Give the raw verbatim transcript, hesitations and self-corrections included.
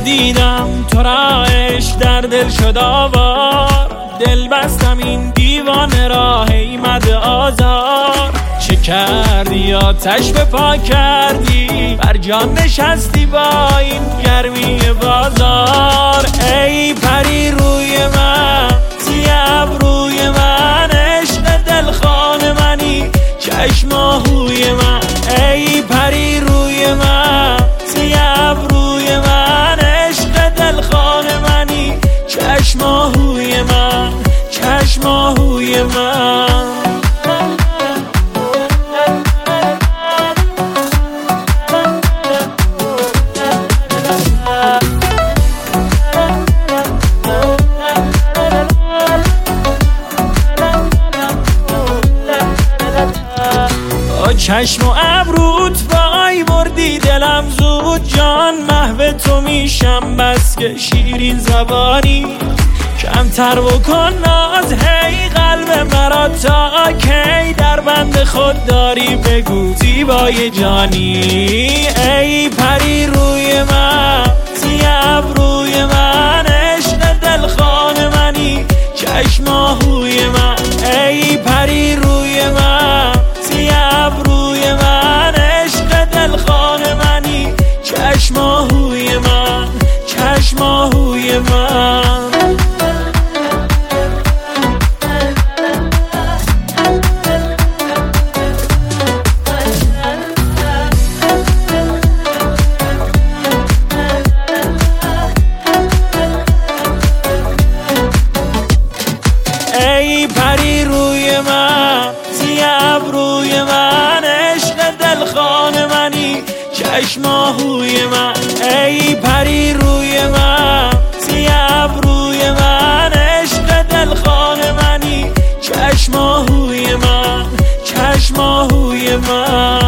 دیدم تو را عشق در دل شد آوار، دل بستم این دیوانه را هیمد آزار. چه کردی آتش به پا کردی، بر جان نشستی با این گرمی بازار. ای پری روی من، سیب روی من، عشق دلخواه منی، چشم آهوی من. ای پری روی من، سیب روی من، عشق دلخواه منی، چشم آهوی من، چشم آهوی من. چشم و ابروت وای بردی دلم زود، جان محو تو میشم بس که شیرین زبانی. کمتر بکن ناز هی قلب مرا، تا کی در بند خود داری بگو زیبای جانی. ای پری روی من، سیب روی من، عشق دلخواه منی، چشم آهوی من. ای پری روی من، سیب روی من، عشق دلخواه منی، چشم آهوی من، چشم آهوی من. ای پری روی من، سیب روی من، عشق دلخواه منی، چشم آهوی من. ای پری روی من، سیب روی من، عشق دلخواه منی، چشم آهوی من، چشم آهوی من.